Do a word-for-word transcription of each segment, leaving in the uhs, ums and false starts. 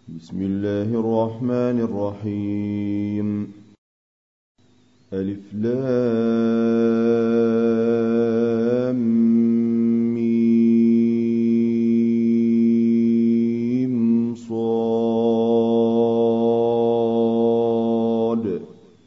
بسم الله الرحمن الرحيم. ألف لام ميم صاد.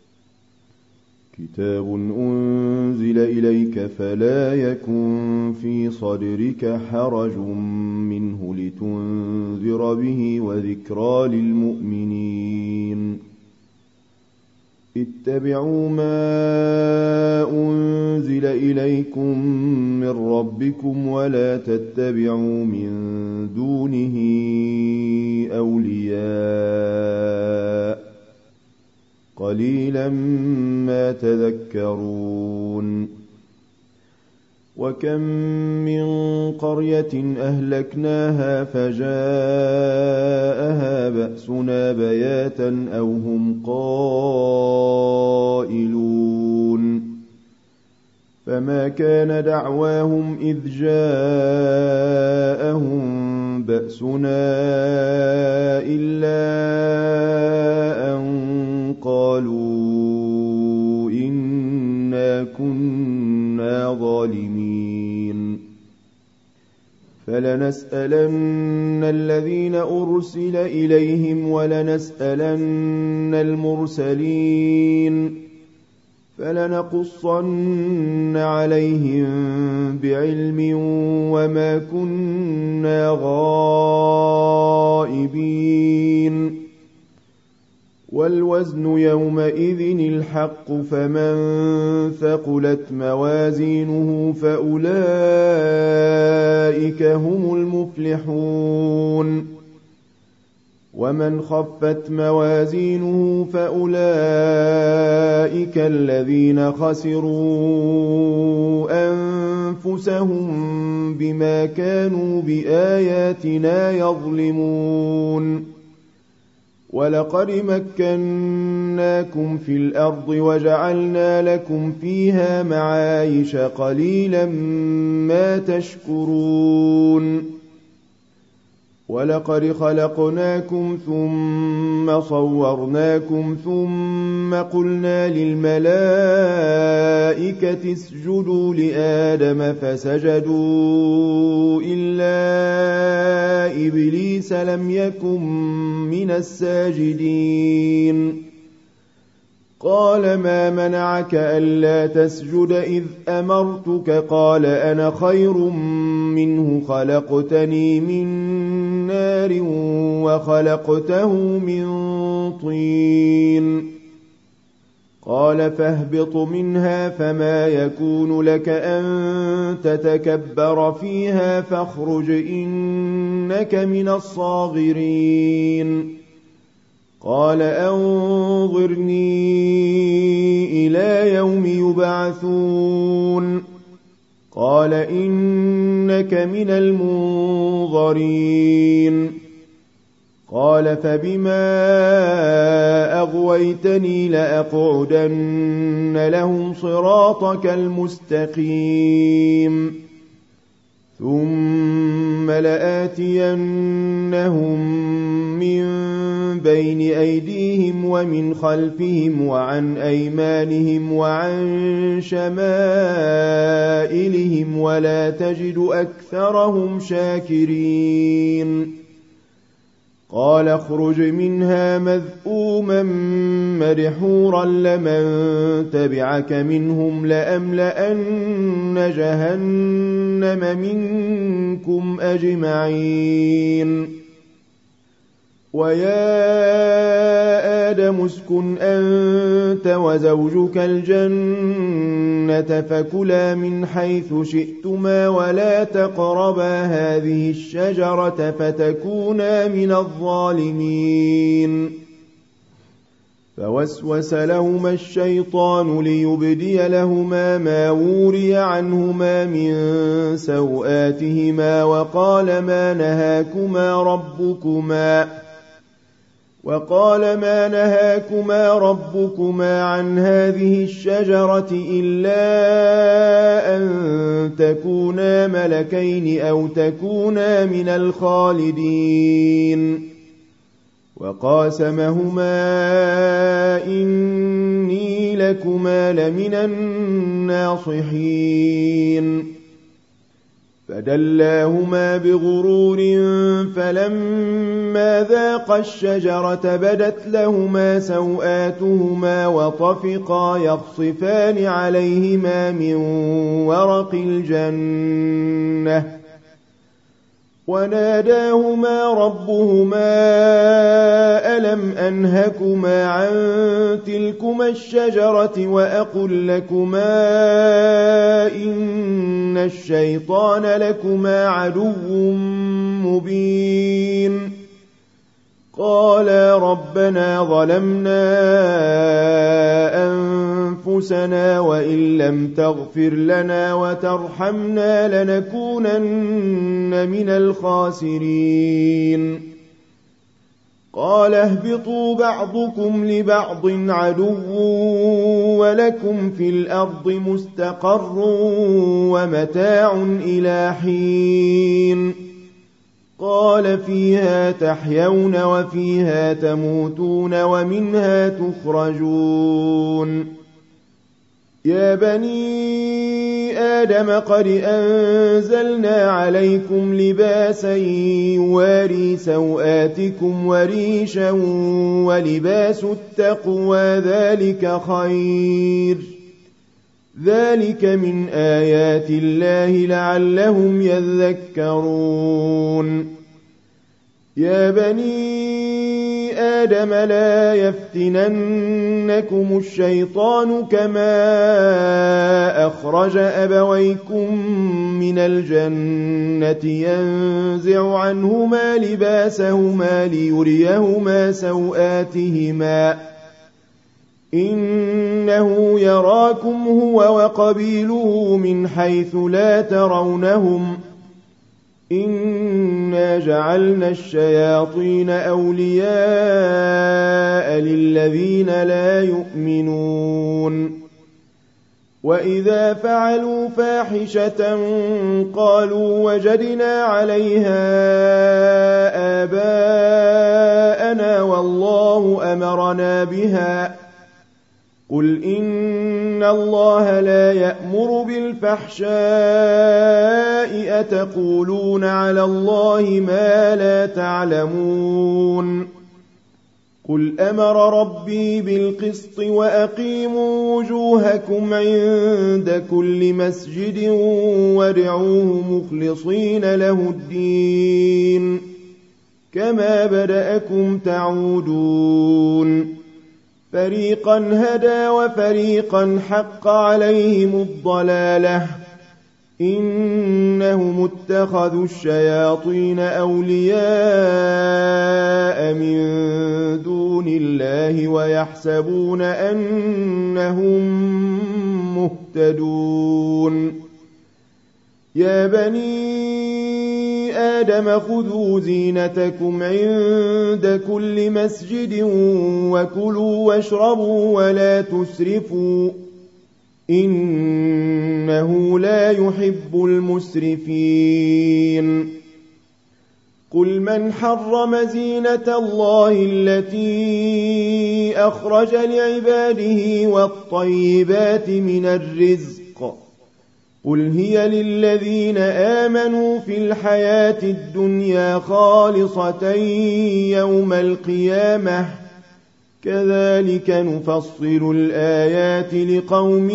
كتاب أنزل إليك فلا يكن في صدرك حرج منه لتنذر به وذكرى للمؤمنين. اتبعوا ما أنزل إليكم من ربكم ولا تتبعوا من دونه أولياء قليلا ما تذكرون. وكم من قرية أهلكناها فجاءها بأسنا بياتا أو هم قائلون. فما كان دعواهم إذ جاءهم بأسنا إلا أن قالوا إنا كنا ظالمين. فلنسألن الذين أرسل إليهم ولنسألن المرسلين فلنقصن عليهم بعلم وما كنا غائبين. والوزن يومئذ الحق فمن ثقلت موازينه فأولئك هم المفلحون. ومن خفت موازينه فأولئك الذين خسروا أنفسهم بما كانوا بآياتنا يظلمون. ولقد مكناكم في الأرض وجعلنا لكم فيها معايش قليلا ما تشكرون. ولقد خلقناكم ثم صورناكم ثم قلنا للملائكة اسجدوا لآدم فسجدوا إلا إبليس لم يكن من الساجدين. قال ما منعك ألا تسجد إذ أمرتك؟ قال أنا خير منه خلقتني من نار وخلقته من طين. قال فاهبط منها فما يكون لك أن تتكبر فيها فاخرج إنك من الصاغرين. قال أنظرني إلى يوم يبعثون. قال إنك من المنظرين. قال فبما أغويتني لأقعدن لهم صراطك المستقيم ثم لآتينهم من بين أيديهم ومن خلفهم وعن أيمانهم وعن شمائلهم ولا تجد أكثرهم شاكرين. قال اخرج منها مذءوما مدحورا لمن تبعك منهم لأملأن جهنم منكم أجمعين. ويا آدم اسكن أنت وزوجك الجنة فكلا من حيث شئتما ولا تقربا هذه الشجرة فتكونا من الظالمين. فوسوس لهما الشيطان ليبدي لهما ما وري عنهما من سوآتهما وقال ما نهاكما ربكما وقال ما نهاكما ربكما عن هذه الشجرة إلا أن تكونا ملكين أو تكونا من الخالدين وقاسمهما إني لكما لمن الناصحين فدلاهما بغرور فلما ذاقا الشجرة بدت لهما سوآتهما وطفقا يخصفان عليهما من ورق الجنة وناداهما ربهما ألم أنهكما عن تلكما الشجرة وأقل لكما إن الشيطان لكما عدو مبين قالا ربنا ظلمنا أنفسنا وإن لم تغفر لنا وترحمنا لنكونن من الخاسرين قال اهبطوا بعضكم لبعض عدو ولكم في الأرض مستقر ومتاع إلى حين قال فيها تحيون وفيها تموتون ومنها تخرجون يا بني آدم قد أنزلنا عليكم لباسا يواري سوآتكم وريشا ولباس التقوى ذلك خير ذلك من آيات الله لعلهم يذكرون يا بني آدم لا يفتننكم الشيطان كما أخرج أبويكم من الجنة ينزع عنهما لباسهما ليريهما سوآتهما إنه يراكم هو وقبيله من حيث لا ترونهم إنا جعلنا الشياطين أولياء للذين لا يؤمنون وإذا فعلوا فاحشة قالوا وجدنا عليها آباءنا والله أمرنا بها قل إن الله لا يأمر بالفحشاء أتقولون على الله ما لا تعلمون قل أمر ربي بالقسط وأقيموا وجوهكم عند كل مسجد وادعوه مخلصين له الدين كما بدأكم تعودون فريقا هدى وفريقا حق عليهم الضلالة إنهم اتخذوا الشياطين أولياء من دون الله ويحسبون أنهم مهتدون يا بني آدم خذوا زينتكم عند كل مسجد وكلوا واشربوا ولا تسرفوا إنه لا يحب المسرفين قل من حرم زينة الله التي أخرج لعباده والطيبات من الرزق قل هي للذين آمنوا في الحياة الدنيا خالصة يوم القيامة كذلك نفصل الآيات لقوم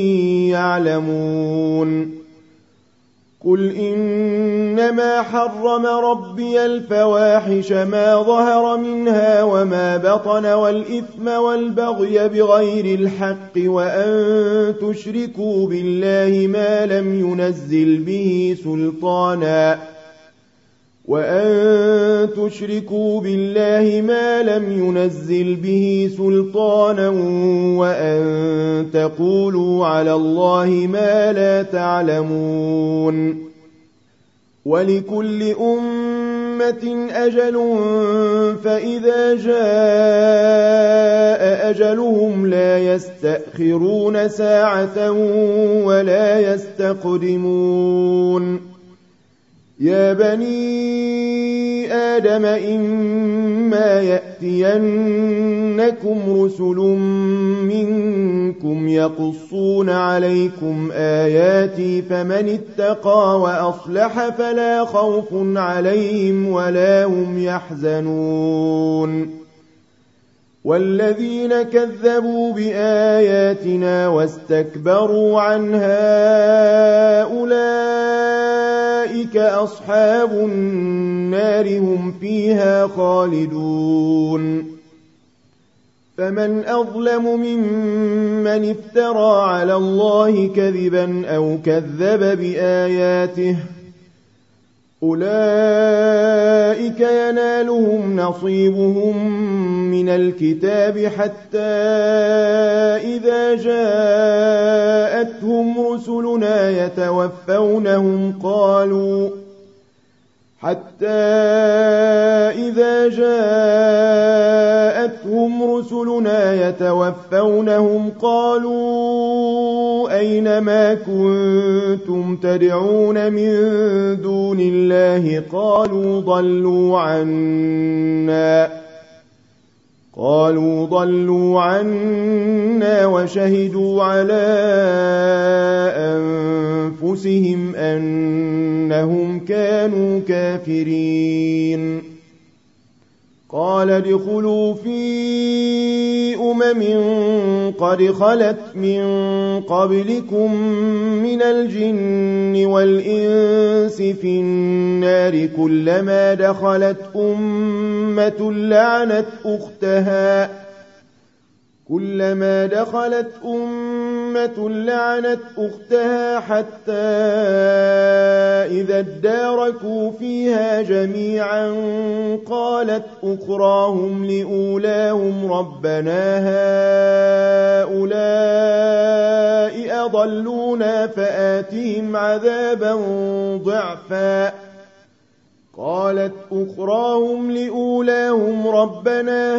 يعلمون قل إنما حرم ربي الفواحش ما ظهر منها وما بطن والإثم والبغي بغير الحق وأن تشركوا بالله ما لم ينزل به سلطانا وأن تشركوا بالله ما لم ينزل به سلطانا وأن تقولوا على الله ما لا تعلمون ولكل أمة أجل فإذا جاء أجلهم لا يستأخرون ساعة ولا يستقدمون يا بني آدم إما يأتينكم رسل منكم يقصون عليكم آياتي فمن اتقى وأصلح فلا خوف عليهم ولا هم يحزنون والذين كذبوا بآياتنا واستكبروا عنها أولئك أصحاب النار هم فيها خالدون فمن أظلم ممن افترى على الله كذبا أو كذب بآياته أولئك ينالهم نصيبهم من الكتاب حتى إذا جاءتهم رسلنا يتوفونهم قالوا حتى إذا جاءتهم رسلنا يتوفونهم قالوا أين ما كنتم تدعون من دون الله قالوا ضلوا عنا قالوا ضلوا عنا وشهدوا على أنفسهم أنهم كانوا كافرين قال ادخلوا في أمم قد خلت من قبلكم من الجن والإنس في النار كلما دخلت أمة لعنت أختها كلما دخلت أمة لعنت أختها حتى إذا اداركوا فيها جميعا قالت أخراهم لأولاهم ربنا هؤلاء أضلونا فآتهم عذابا ضعفا قالت أخراهم لأولاهم ربنا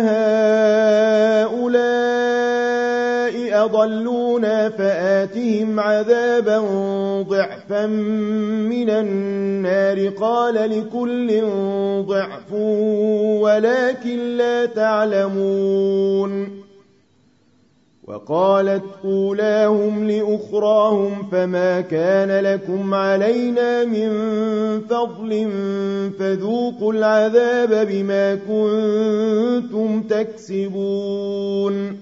هؤلاء أضلونا فآتهم عذابا ضعفا من النار قال لكل ضعف ولكن لا تعلمون وقالت أولاهم لأخراهم فما كان لكم علينا من فضل فذوقوا العذاب بما كنتم تكسبون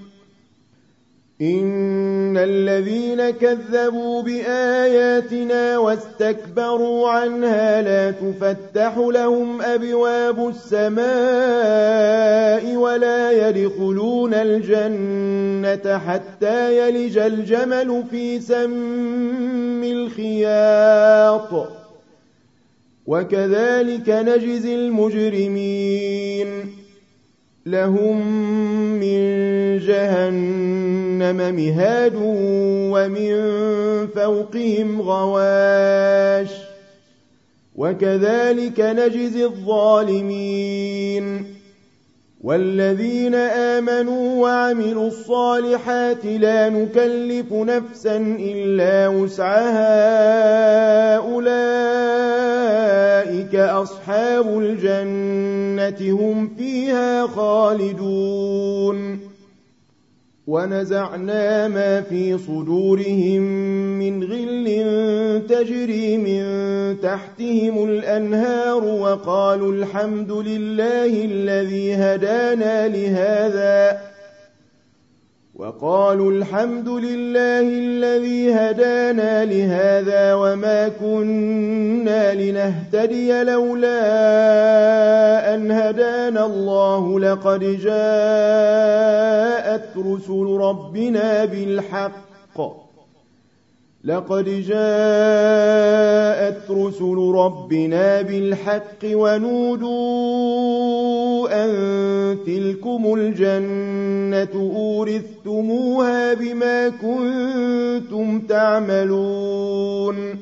إن الذين كذبوا بآياتنا واستكبروا عنها لا تفتح لهم أبواب السماء ولا يدخلون الجنة حتى يلج الجمل في سم الخياط وكذلك نجزي المجرمين لهم من جهنم مهاد ومن فوقهم غواش وكذلك نجزي الظالمين والذين آمنوا وعملوا الصالحات لا نكلف نفسا إلا وسعها أولئك أصحاب الجنة هم فيها خالدون ونزعنا ما في صدورهم من غل تجري من تحتهم الأنهار وقالوا الحمد لله الذي هدانا لهذا وقالوا الحمد لله الذي هدانا لهذا وما كنا لنهتدي لولا أن هدانا الله لقد جاءت رسل ربنا بالحق لقد جاءت رسل ربنا بالحق ونودوا أن تلكم الجنة أورثتموها بما كنتم تعملون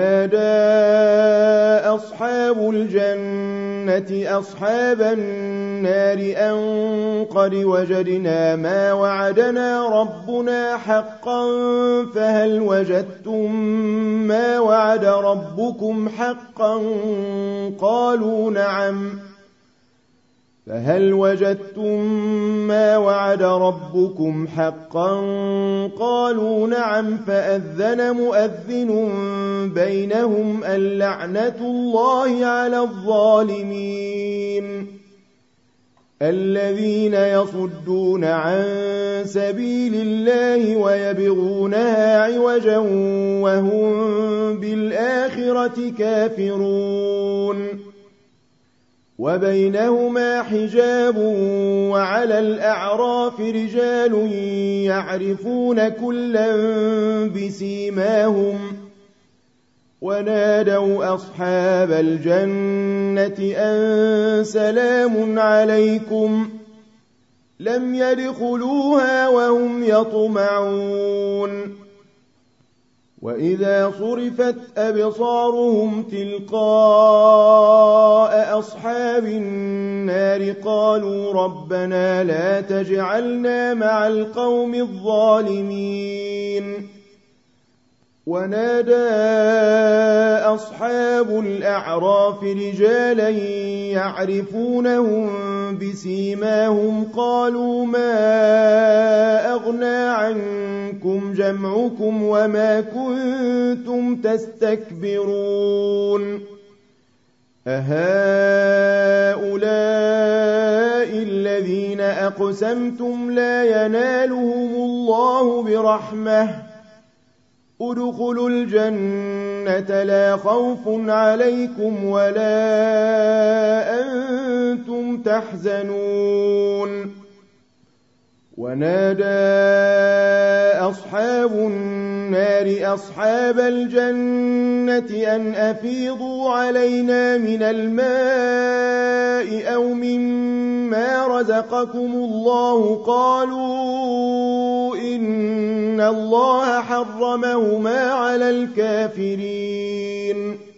ونادى أصحاب الجنة أصحاب النار النار أن قد وجدنا ما وعدنا ربنا حقا فهل وجدتم ما وعد ربكم حقا قالوا نعم فهل وجدتم ما وعد ربكم حقا قالوا نعم فأذن مؤذن بينهم اللعنة الله على الظالمين الذين يصدون عن سبيل الله ويبغونها عوجا وهم بالآخرة كافرون وبينهما حجاب وعلى الأعراف رجال يعرفون كلا بسيماهم ونادوا أصحاب الجنة أن سلام عليكم لم يدخلوها وهم يطمعون وإذا صرفت أبصارهم تلقاء أصحاب النار قالوا ربنا لا تجعلنا مع القوم الظالمين ونادى أصحاب الأعراف رجالا يعرفونهم بسيماهم قالوا ما أغنى عنكم جمعكم وما كنتم تستكبرون أهؤلاء الذين أقسمتم لا ينالهم الله برحمة ادخلوا الجنة لا خوف عليكم ولا أنتم تحزنون ونادى أصحاب النار أصحاب الجنة أن أفيضوا علينا من الماء أو مما رزقكم الله قالوا إن الله حرمهما على الكافرين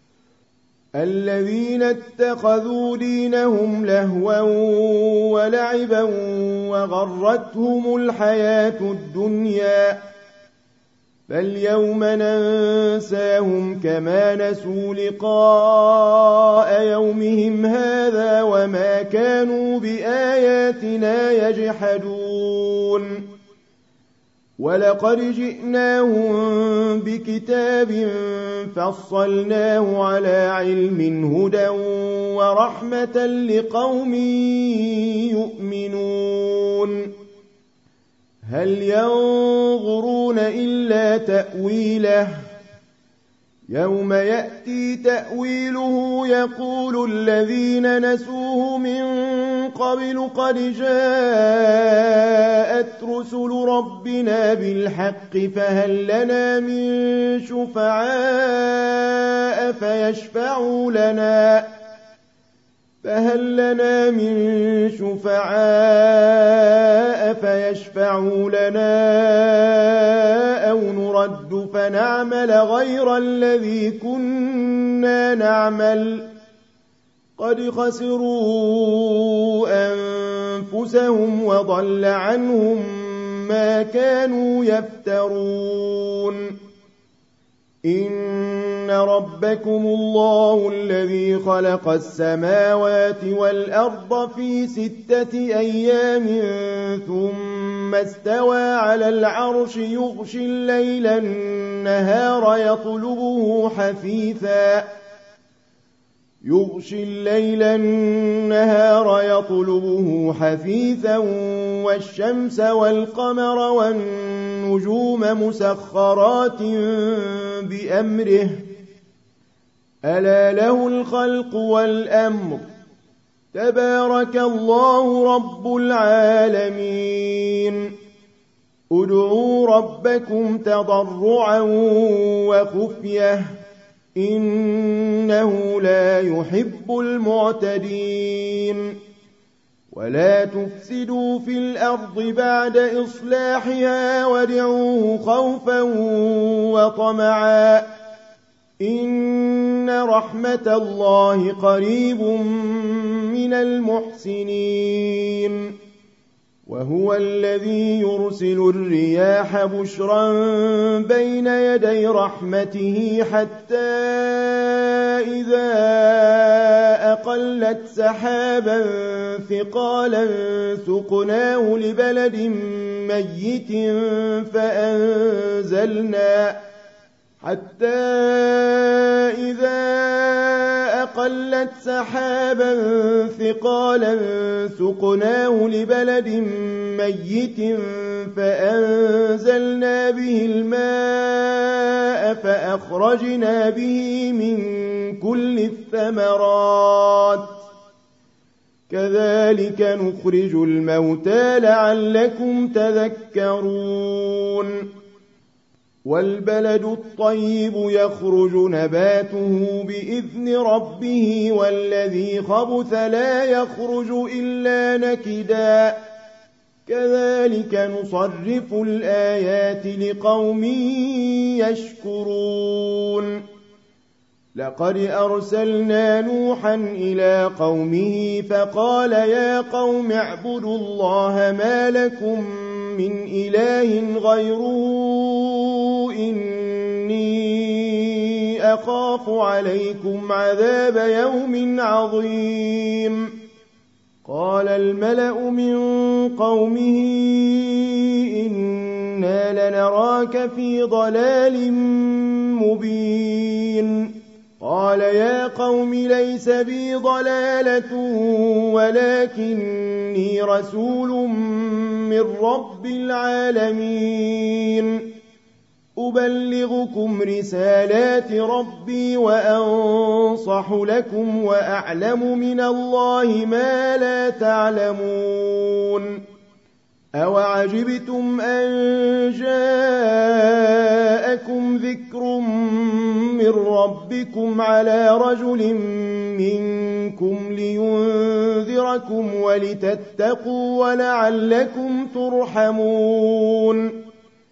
الذين اتخذوا دينهم لهوا ولعبا وغرتهم الحياة الدنيا فاليوم ننساهم كما نسوا لقاء يومهم هذا وما كانوا بآياتنا يجحدون ولقد جئناهم بكتاب فصلناه على علم هدى ورحمة لقوم يؤمنون هل ينظرون إلا تأويله يوم يأتي تأويله يقول الذين نسوه من قبل قد جاءت رسل ربنا بالحق فهل لنا من شفعاء فيشفعوا لنا فهل لنا من شفعاء فيشفعوا لنا أو نرد فنعمل غير الذي كنا نعمل قد خسروا أنفسهم وضل عنهم ما كانوا يفترون إن ربكم الله الذي خلق السماوات والأرض في ستة أيام ثم استوى على العرش يغشي الليل النهار يطلبه حثيثا يغشي الليل النهار يطلبه حثيثا والشمس والقمر والنجوم مسخرات بأمره ألا له الخلق والأمر تبارك الله رب العالمين ادعوا ربكم تضرعا وخفية إنه لا يحب المعتدين ولا تفسدوا في الأرض بعد إصلاحها وادعوه خوفا وطمعا إن رحمة الله قريب من المحسنين وهو الذي يرسل الرياح بشرا بين يدي رحمته حتى إذا أقلت سحابا ثقالا سقناه لبلد ميت فأنزلنا حتى إذا أقلت سحابا ثقالا سقناه لبلد ميت فأنزلنا به الماء فأخرجنا به من كل الثمرات كذلك نخرج الموتى لعلكم تذكرون والبلد الطيب يخرج نباته بإذن ربه والذي خبث لا يخرج إلا نكدا كذلك نصرف الآيات لقوم يشكرون لقد أرسلنا نوحا إلى قومه فقال يا قوم اعبدوا الله ما لكم من إله غيره إني أخاف عليكم عذاب يوم عظيم قال الملأ من قومه إنا لنراك في ضلال مبين قال يا قوم ليس بي ضلالة ولكني رسول من رب العالمين أبلغكم رسالات ربي وأنصح لكم وأعلم من الله ما لا تعلمون أوعجبتم أن جاءكم ذكر من ربكم على رجل منكم لينذركم ولتتقوا ولعلكم ترحمون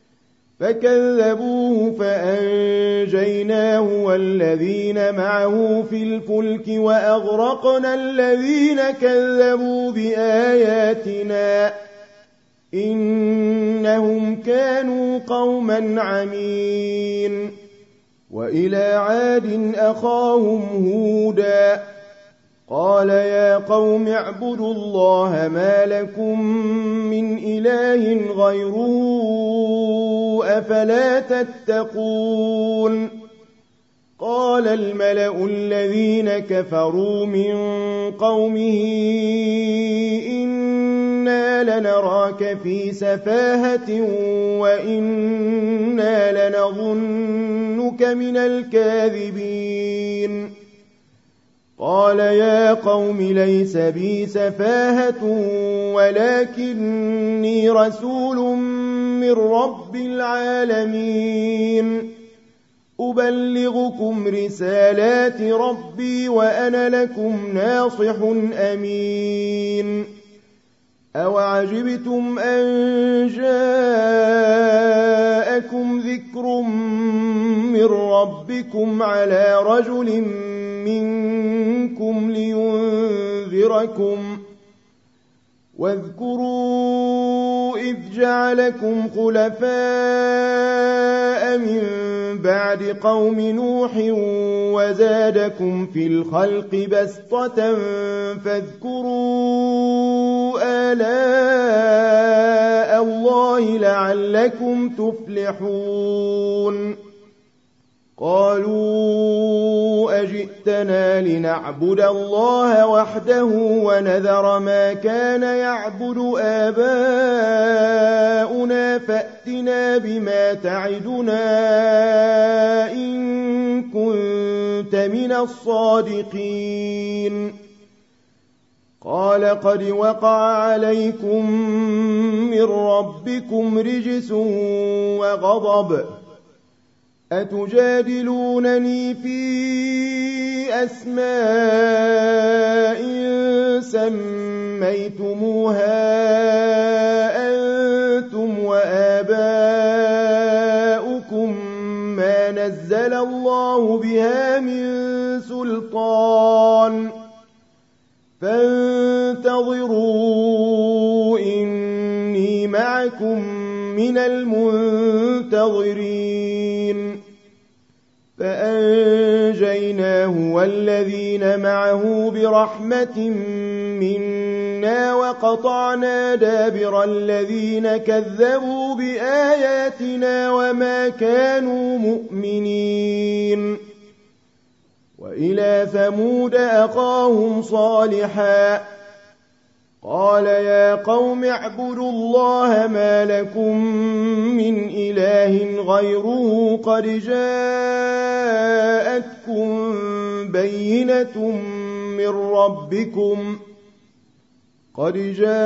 فكذبوه فأنجيناه والذين معه في الفلك وأغرقنا الذين كذبوا بآياتنا إنهم كانوا قوما عمين وإلى عاد أخاهم هودا قال يا قوم اعبدوا الله ما لكم من إله غيره أفلا تتقون قال الملأ الذين كفروا من قومه إنا لنراك في سفاهة وإنا لنظنك من الكاذبين قال يا قوم ليس بي سفاهة ولكني رسول من رب العالمين أبلغكم رسالات ربي وأنا لكم ناصح أمين أوعجبتم أن جاءكم ذكر من ربكم على رجل منكم لينذركم واذكروا إذ جعلكم خلفاء من بعد قوم نوح وزادكم في الخلق بسطة فاذكروا آلاء الله لعلكم تفلحون قالوا أجئتنا لنعبد الله وحده ونذر ما كان يعبد آباؤنا فأتنا بما تعدنا إن كنت من الصادقين قال قد وقع عليكم من ربكم رجس وغضب أتجادلونني في أسماء سميتموها أنتم وآباؤكم ما نزل الله بها من سلطان فانظروا انتظروا إني معكم من المنتظرين فأنجيناه والذين معه برحمة منا وقطعنا دابر الذين كذبوا بآياتنا وما كانوا مؤمنين وإلى ثمود أخاهم صالحا قال يا قوم اعبدوا الله ما لكم من إله غيره قد جاءتكم بينة من ربكم قد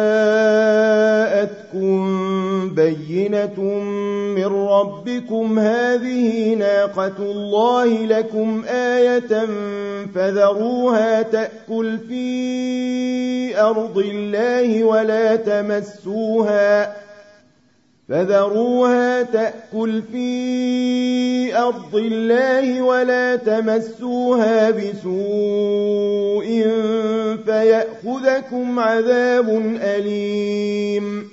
جاءتكم بينة من ربكم هذه ناقة الله لكم آية فذروها تأكل في أرض الله ولا تمسوها فذروها تأكل في أرض الله ولا تمسوها بسوء فيأخذكم عذاب أليم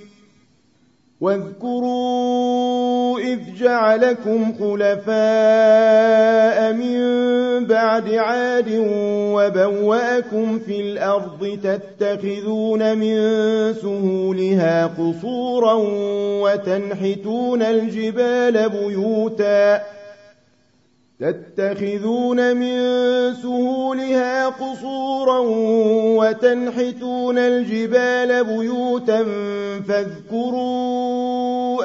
واذكروا إذ جعلكم خلفاء من بعد عاد وبوأكم في الأرض تتخذون من سهولها قصورا وتنحتون الجبال بيوتا تتخذون من سهولها قصورا وتنحتون الجبال بيوتا فاذكروا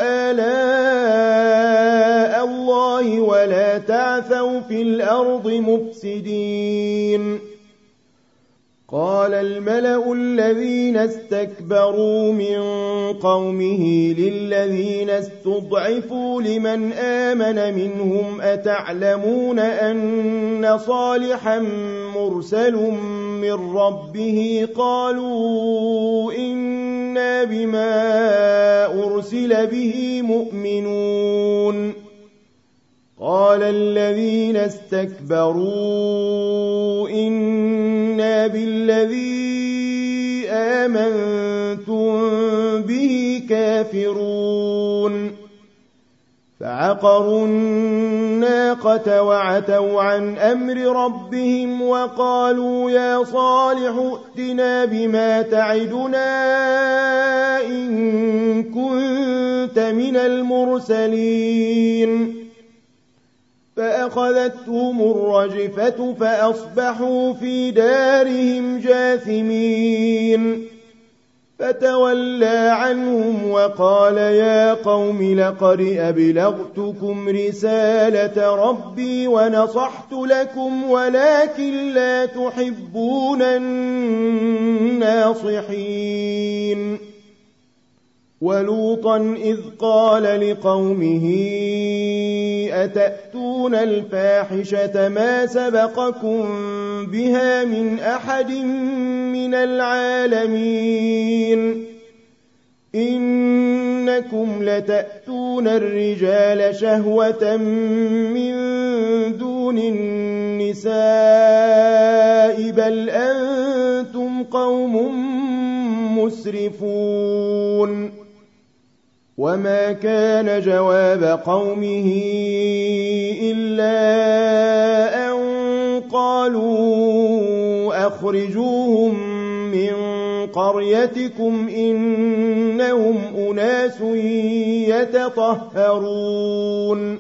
آلاء الله ولا تعثوا في الأرض مفسدين قال الملأ الذين استكبروا من قومه للذين استضعفوا لمن آمن منهم أتعلمون أن صالحا مرسل من ربه قالوا إنا بما أرسل به مؤمنون قال الذين استكبروا إنا بالذي آمنتم به كافرون فعقروا الناقة وعتوا عن أمر ربهم وقالوا يا صالح ائتنا بما تعدنا إن كنت من المرسلين فأخذتهم الرجفة فأصبحوا في دارهم جاثمين فتولى عنهم وقال يا قوم لقد أبلغتكم رسالة ربي ونصحت لكم ولكن لا تحبون الناصحين ولوطا إذ قال لقومه أتأتون الفاحشة ما سبقكم بها من أحد من العالمين إنكم لتأتون الرجال شهوة من دون النساء بل أنتم قوم مسرفون وما كان جواب قومه إلا أن قالوا أخرجوهم من قريتكم إنهم أناس يتطهرون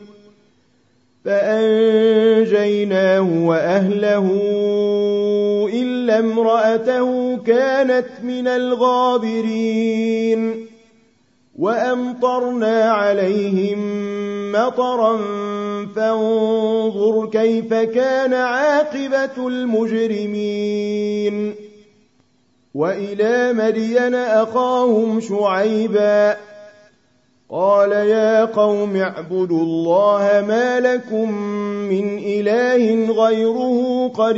فأنجيناه وأهله إلا امرأته كانت من الغابرين وأمطرنا عليهم مطرا فانظر كيف كان عاقبة المجرمين وإلى مدين أخاهم شعيبا قال يا قوم اعبدوا الله ما لكم من إله غيره قد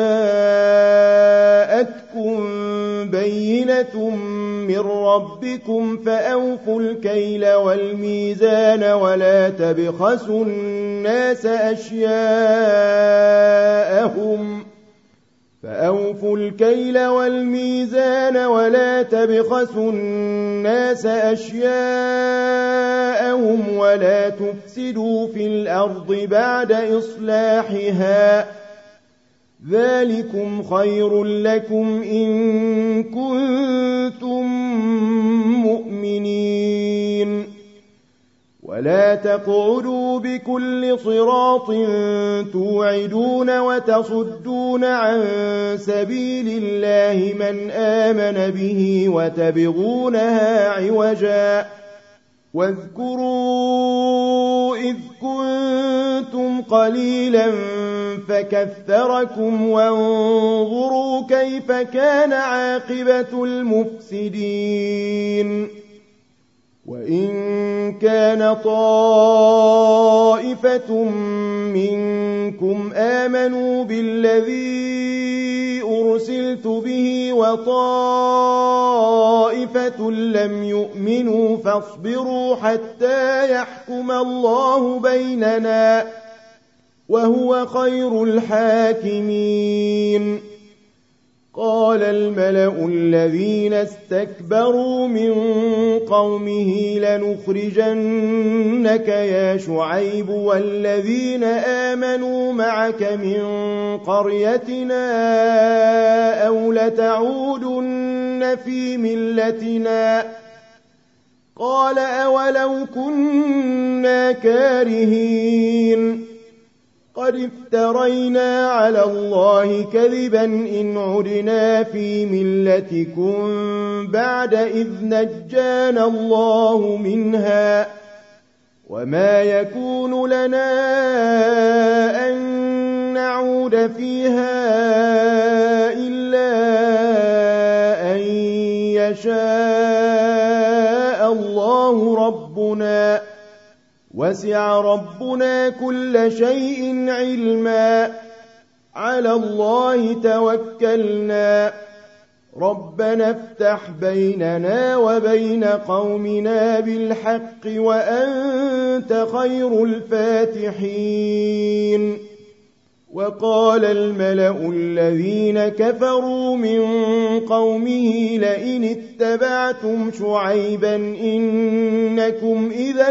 جاءتكم بينة من ربكم فأوفوا الكيل والميزان ولا تبخسوا الناس أشياءهم فأوفوا الكيل والميزان ولا تبخسوا الناس أشياءهم ولا تفسدوا في الأرض بعد إصلاحها ذلكم خير لكم إن كنتم مؤمنين ولا تقعدوا بكل صراط توعدون وتصدون عن سبيل الله من آمن به وتبغونها عوجا واذكروا إذ كنتم قليلا فكثركم وانظروا كيف كان عاقبة المفسدين وإن كان طائفة منكم آمنوا بالذي أرسلت به وطائفة لم يؤمنوا فاصبروا حتى يحكم الله بيننا وهو خير الحاكمين قال الملأ الذين استكبروا من قومه لنخرجنك يا شعيب والذين آمنوا معك من قريتنا أو لتعودن في ملتنا قال أولو كنا كارهين قد افترينا على الله كذبا إن عدنا في ملتكم بعد إذ نجانا الله منها وما يكون لنا أن نعود فيها إلا أن يشاء الله ربنا وسع ربنا كل شيء علما على الله توكلنا ربنا افتح بيننا وبين قومنا بالحق وأنت خير الفاتحين وقال الملأ الذين كفروا من قومه لئن اتبعتم شعيبا إنكم إذا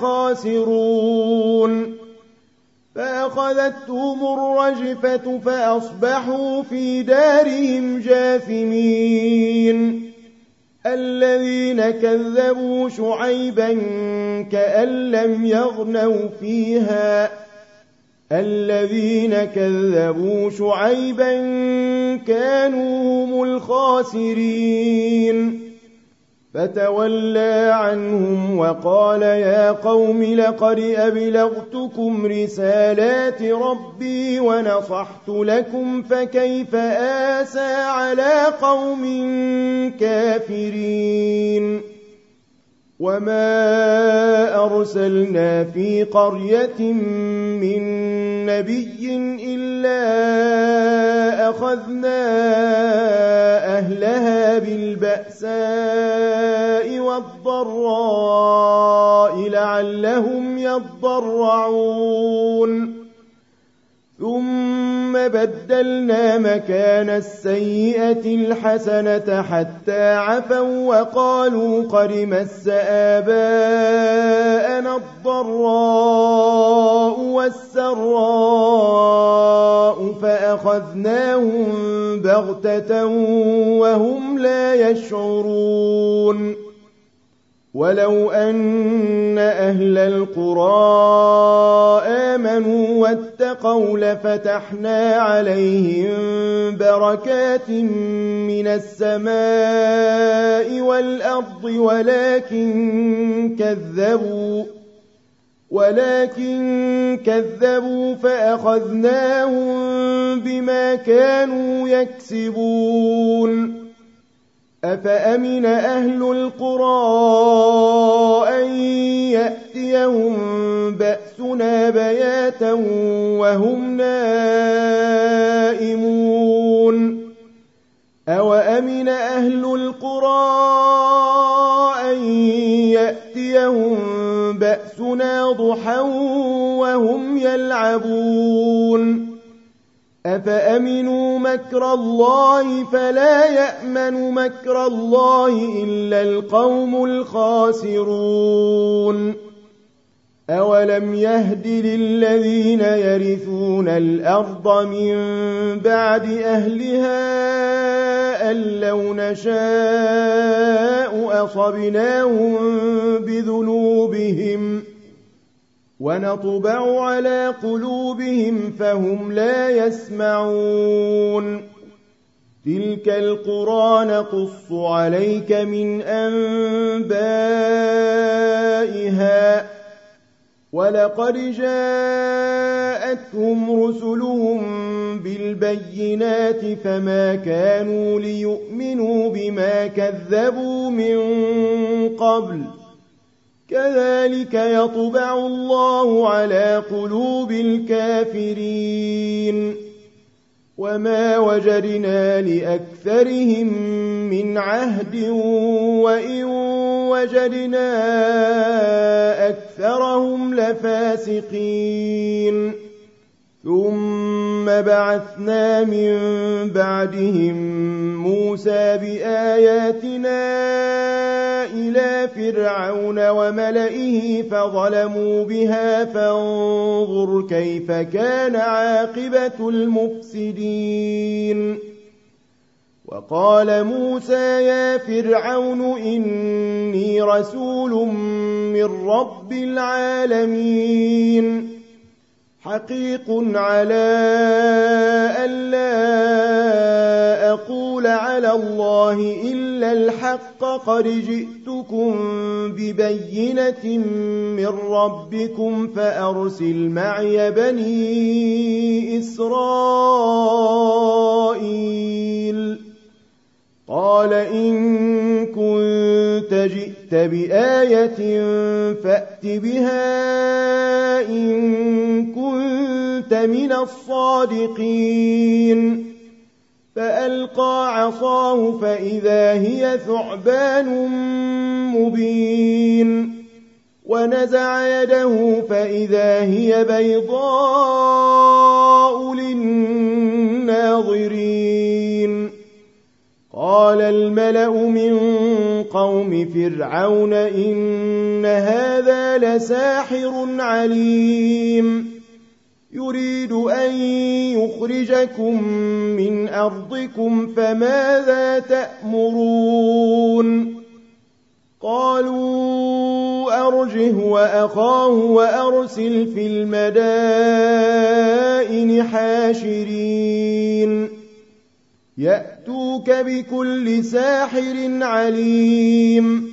لخاسرون فأخذتهم الرجفة فأصبحوا في دارهم جاثمين الذين كذبوا شعيبا كأن لم يغنوا فيها الذين كذبوا شعيبا كانوا هم الخاسرين فتولى عنهم وقال يا قوم لقد أبلغتكم رسالات ربي ونصحت لكم فكيف آسى على قوم كافرين وما أرسلنا في قرية من نبي إلا أخذنا أهلها بالبأساء والضراء لعلهم يضرعون ثم بدلنا مكان السيئة الحسنة حتى عفوا وقالوا قد مس آباءنا الضراء والسراء فأخذناهم بغتة وهم لا يشعرون ولو أن أهل القرى آمنوا واتقوا لفتحنا عليهم بركات من السماء والأرض ولكن كذبوا ولكن كذبوا فأخذناهم بما كانوا يكسبون أفأمن أهل القرى أن يأتيهم بأسنا بياتا وهم نائمون أوأمن أهل القرى أن يأتيهم بأسنا ضحى وهم يلعبون أفأمنوا مكر الله فلا يأمن مكر الله إلا القوم الخاسرون أولم يهد للذين يرثون الأرض من بعد أهلها أن لو نشاء أصبناهم بذنوبهم ونطبع على قلوبهم فهم لا يسمعون تلك القرى نقص عليك من أنبائها ولقد جاءتهم رسلهم بالبينات فما كانوا ليؤمنوا بما كذبوا من قبل كذلك يطبع الله على قلوب الكافرين وما وجدنا لأكثرهم من عهد وإن وجدنا أكثرهم لفاسقين ثم بعثنا من بعدهم موسى بآياتنا إلى فرعون وملئه فظلموا بها فانظر كيف كان عاقبة المفسدين وقال موسى يا فرعون إني رسول من رب العالمين حقيق على ألا أقول على الله إلا الحق قد جئتكم ببينة من ربكم فأرسل معي بني إسرائيل قال إن كنت جئت بآية فأت بها إن كنت من الصادقين فألقى عصاه فإذا هي ثعبان مبين ونزع يده فإذا هي بيضاء للناظرين قال الملأ من قوم فرعون إن هذا لساحر عليم يريد أن يخرجكم من أرضكم فماذا تأمرون قالوا أرجه وأخاه وأرسل في المدائن حاشرين يأتوك بكل ساحر عليم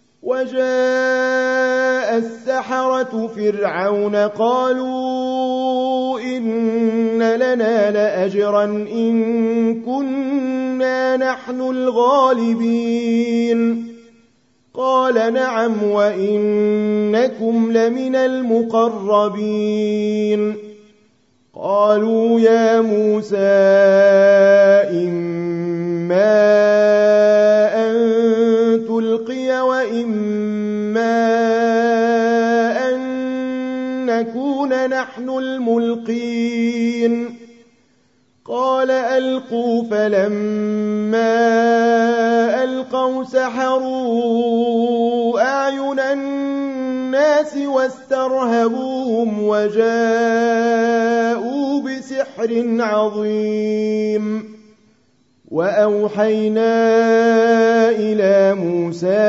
وجاء السحرة فرعون قالوا إن لنا لأجرا إن كنا نحن الغالبين قال نعم وإنكم لمن المقربين قالوا يا موسى إما أن تلقي وإما أن نكون نحن الملقين قال ألقوا فلما ألقوا سحروا أعين الناس واسترهبوهم وجاءوا بسحر عظيم وأوحينا إلى موسى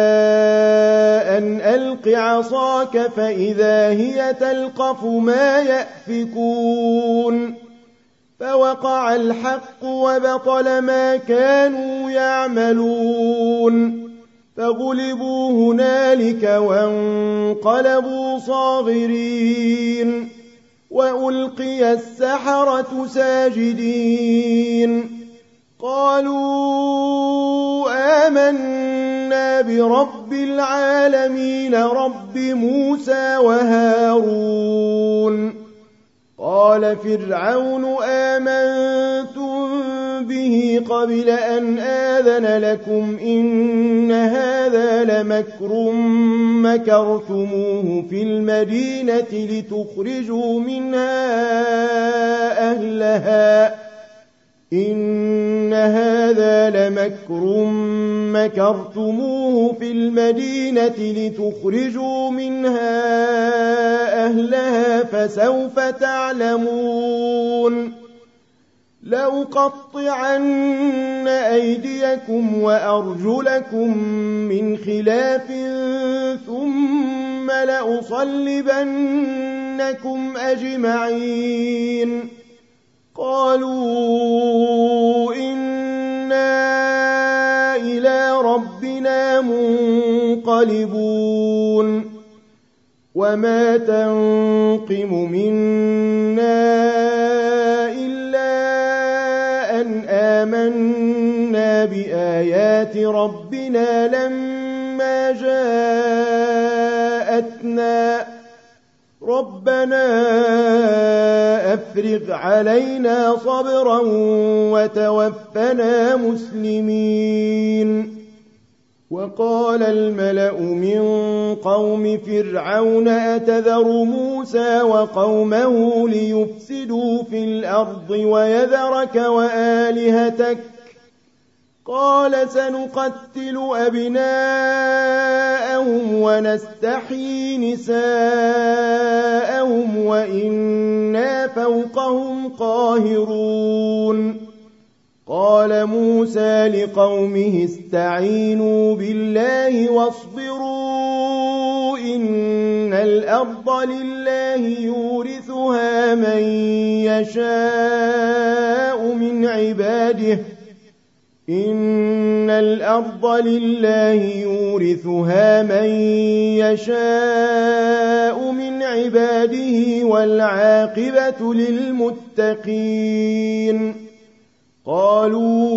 أن ألق عصاك فإذا هي تلقف ما يأفكون فوقع الحق وبطل ما كانوا يعملون فغلبوا هنالك وانقلبوا صاغرين وألقي السحرة ساجدين قالوا آمنا برب العالمين رب موسى وهارون قال فرعون آمنتم به قبل أن آذن لكم إن هذا لمكر مكرتموه في المدينة لتخرجوا منها أهلها إن هذا لمكر مكرتموه في المدينة لتخرجوا منها أهلها فسوف تعلمون لأقطعن أيديكم وأرجلكم من خلاف ثم لأصلبنكم أجمعين قالوا إنا إلى ربنا منقلبون وما تنقم منا إلا أن آمنا بآيات ربنا لما جاءتنا ربنا أفرغ علينا صبرا وتوفنا مسلمين وقال الملأ من قوم فرعون أتذر موسى وقومه ليفسدوا في الأرض ويذرك وآلهتك قال سنقتل أبناءهم ونستحيي نساءهم وإنا فوقهم قاهرون قال موسى لقومه استعينوا بالله واصبروا إن الأرض لله يورثها من يشاء من عباده إن الأرض لله يورثها من يشاء من عباده والعاقبة للمتقين قالوا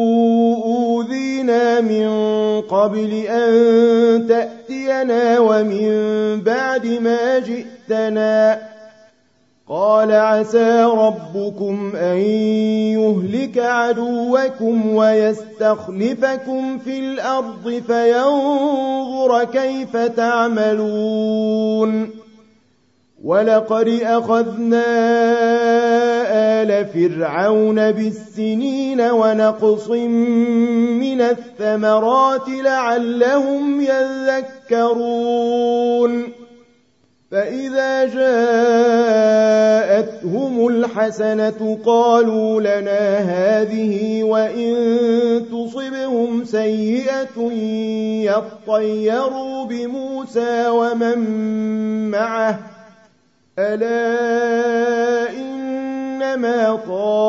أوذينا من قبل أن تأتينا ومن بعد ما جئتنا قال عسى ربكم أن يهلك عدوكم ويستخلفكم في الأرض فينظر كيف تعملون ولقد أخذنا آل فرعون بالسنين ونقص من الثمرات لعلهم يذكرون فإذا جاءتهم الحسنة قالوا لنا هذه وإن تصبهم سيئة يطيروا بموسى ومن معه ألا إنما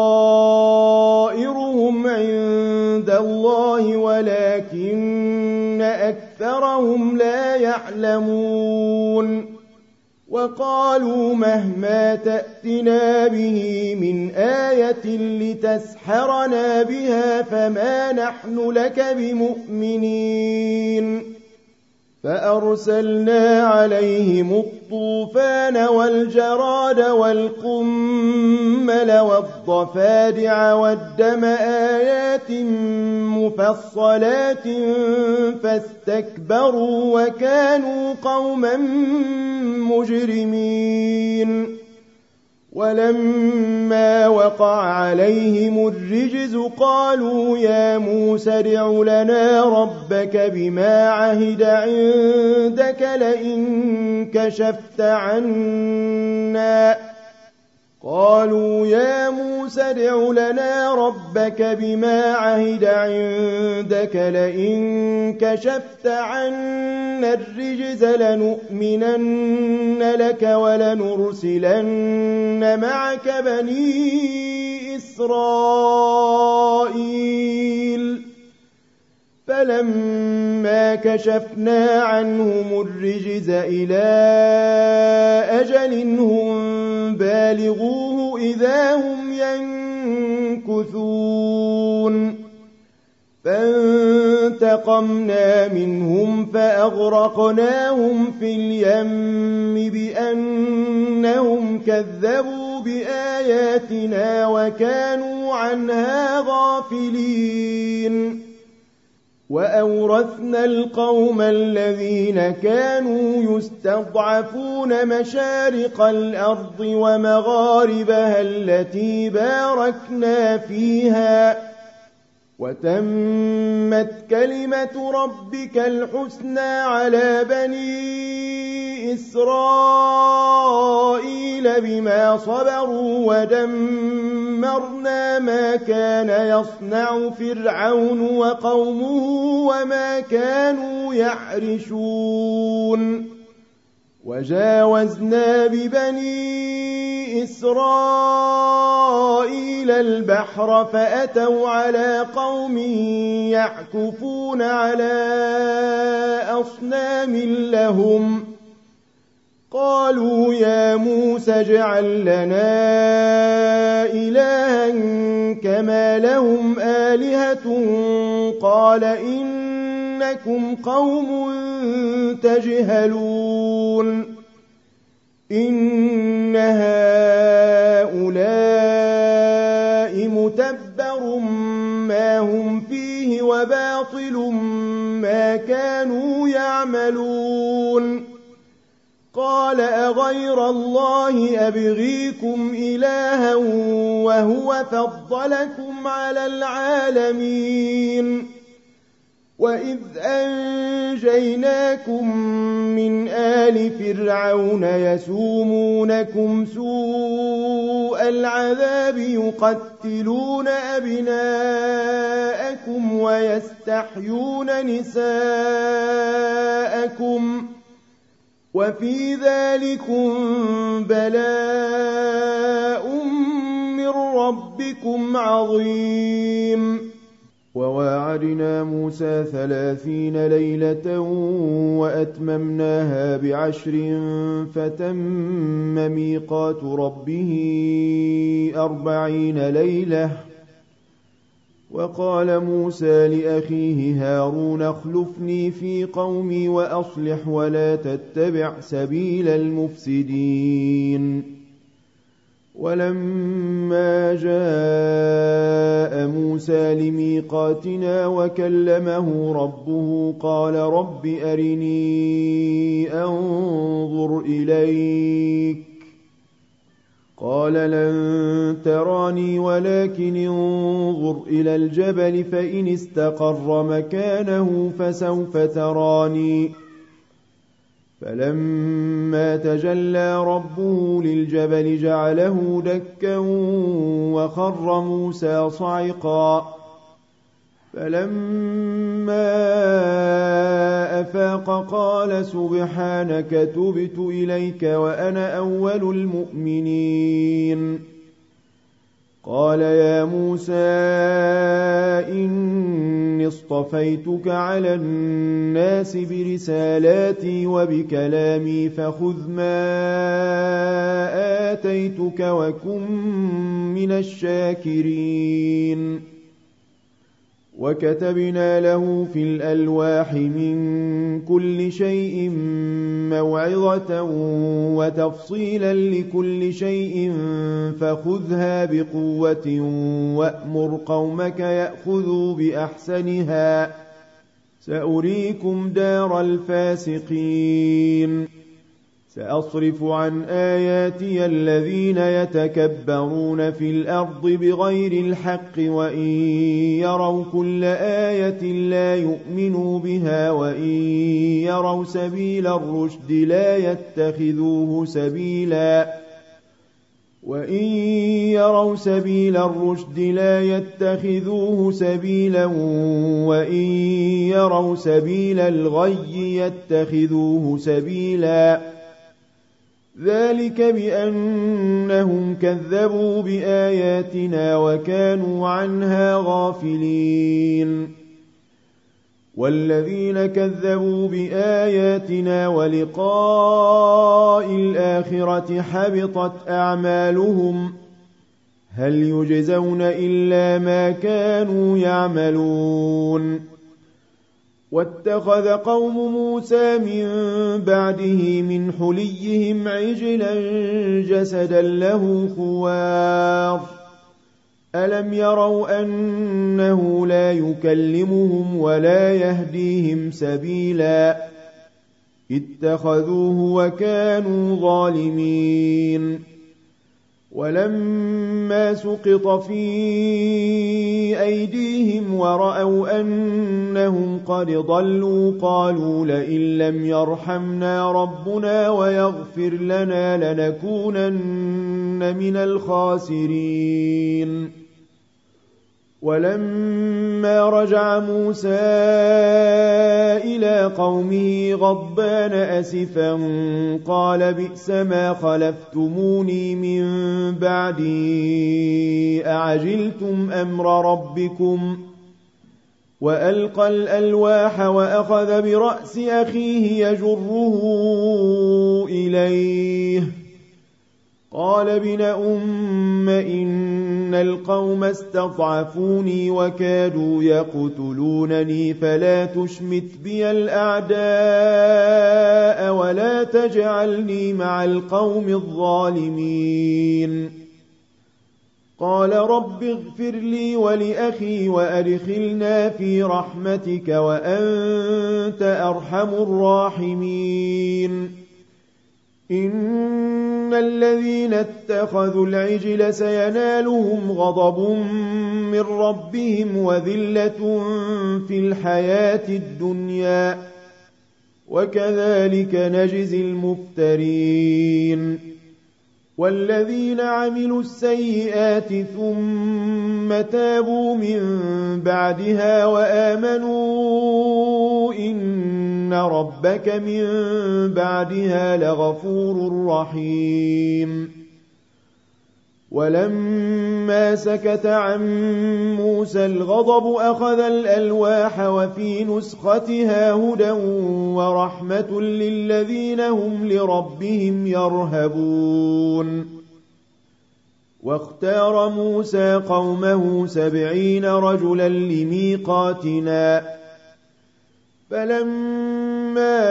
طائرهم عند الله ولكن أكثرهم لا يعلمون وقالوا مهما تأتنا به من آية لتسحرنا بها فما نحن لك بمؤمنين فأرسلنا عليهم الطوفان والجراد والقمل والضفادع والدم آيات مفصلات فاستكبروا وكانوا قوما مجرمين ولما وقع عليهم الرجز قالوا يا موسى ادع لنا ربك بما عهد عندك لئن كشفت عنا قالوا يا موسى ادع لنا ربك بما عهد عندك لئن كشفت عنا الرجز لنؤمنن لك ولنرسلن معك بني إسرائيل فلما كشفنا عنهم الرجز إلى أجل هم بالغوه إذا هم ينكثون فانتقمنا منهم فأغرقناهم في اليم بأنهم كذبوا كذبوا بآياتنا وكانوا عنها غافلين وأورثنا القوم الذين كانوا يستضعفون مشارق الأرض ومغاربها التي باركنا فيها وتمت كلمة ربك الحسنى على بني إسرائيل بما صبروا ودمرنا ما كان يصنع فرعون وقومه وما كانوا يعرشون وجاوزنا ببني إسرائيل البحر فأتوا على قوم يعكفون على أصنام لهم قالوا يا موسى اجعل لنا إلها كما لهم آلهة قال إنكم قوم تجهلون إن هؤلاء متبر ما هم فيه وباطل ما كانوا يعملون قال أغير الله أبغيكم إلها وهو فضلكم على العالمين وإذ أنجيناكم من آل فرعون يسومونكم سوء العذاب يقتلون أبناءكم ويستحيون نساءكم وفي ذلكم بلاء من ربكم عظيم وواعدنا موسى ثلاثين ليلة وأتممناها بعشر فتم ميقات ربه أربعين ليلة وقال موسى لأخيه هارون اخلفني في قومي وأصلح ولا تتبع سبيل المفسدين ولما جاء موسى لميقاتنا وكلمه ربه قال رب أرني أنظر إليك قال لن تراني ولكن انظر إلى الجبل فإن استقر مكانه فسوف تراني فلما تجلى ربه للجبل جعله دكا وخر موسى صعقا فلما أفاق قال سبحانك تبت إليك وأنا أول المؤمنين قال يا موسى إني اصطفيتك على الناس برسالاتي وبكلامي فخذ ما آتيتك وكن من الشاكرين وكتبنا له في الألواح من كل شيء موعظة وتفصيلا لكل شيء فخذها بقوة وأمر قومك يأخذوا بأحسنها سأريكم دار الفاسقين سأصرف عن آياتي الذين يتكبرون في الأرض بغير الحق وإن يروا كل آية لا يؤمنوا بها وإن يروا سبيل الرشد لا يتخذوه سبيلا وإن يروا سبيل الرشد لا يتخذوه سبيلا وإن يروا سبيل الغي يتخذوه سبيلا ذلك بأنهم كذبوا بآياتنا وكانوا عنها غافلين والذين كذبوا بآياتنا ولقاء الآخرة حبطت أعمالهم هل يجزون إلا ما كانوا يعملون واتخذ قوم موسى من بعده من حليهم عجلا جسدا له خوار ألم يروا أنه لا يكلمهم ولا يهديهم سبيلا اتخذوه وكانوا ظالمين ولما سقط في أيديهم ورأوا أنهم قد ضلوا قالوا لئن لم يرحمنا ربنا ويغفر لنا لنكونن من الخاسرين ولما رجع موسى إلى قومه غضبان أسفا قال بئس ما خلفتموني من بعدي أعجلتم أمر ربكم وألقى الألواح وأخذ برأس أخيه يجره إليه قال ابن أم إن القوم استضعفوني وكادوا يقتلونني فلا تشمت بي الأعداء ولا تجعلني مع القوم الظالمين قال رب اغفر لي ولأخي وأدخلنا في رحمتك وأنت أرحم الراحمين إن الذين اتخذوا العجل سينالهم غضب من ربهم وذلة في الحياة الدنيا وكذلك نجزي المفترين والذين عملوا السيئات ثم تابوا من بعدها وآمنوا إن ربك من بعدها لغفور رحيم ولما سكت عن موسى الغضب أخذ الألواح وفي نسختها هدى ورحمة للذين هم لربهم يرهبون واختار موسى قومه سبعين رجلا لميقاتنا فلما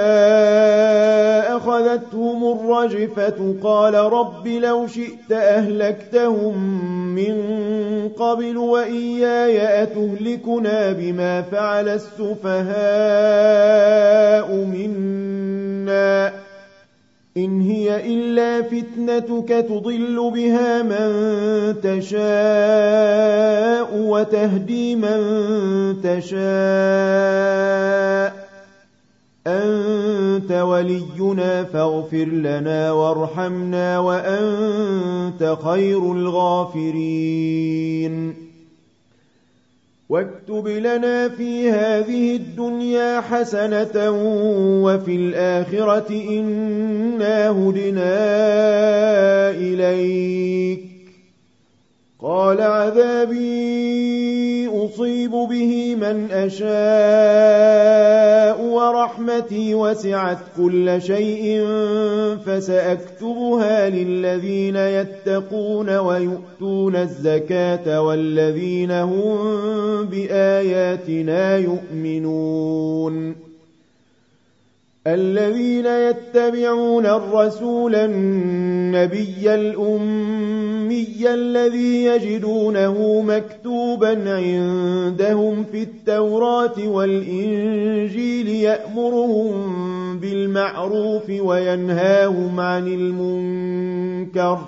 أخذتهم الرجفة قال رب لو شئت أهلكتهم من قبل وإياي أتهلكنا بما فعل السفهاء منا إن هي إلا فتنتك تضل بها من تشاء وتهدي من تشاء أنت ولينا فاغفر لنا وارحمنا وأنت خير الغافرين واكتب لنا في هذه الدنيا حسنة وفي الآخرة إنا هدنا إليك قال عذابي أصيب به من أشاء ورحمتي وسعت كل شيء فسأكتبها للذين يتقون ويؤتون الزكاة والذين هم بآياتنا يؤمنون الذين يتبعون الرسول النبي الأمي الذي يجدونه مكتوبا عندهم في التوراة والإنجيل يأمرهم بالمعروف وينهاهم عن المنكر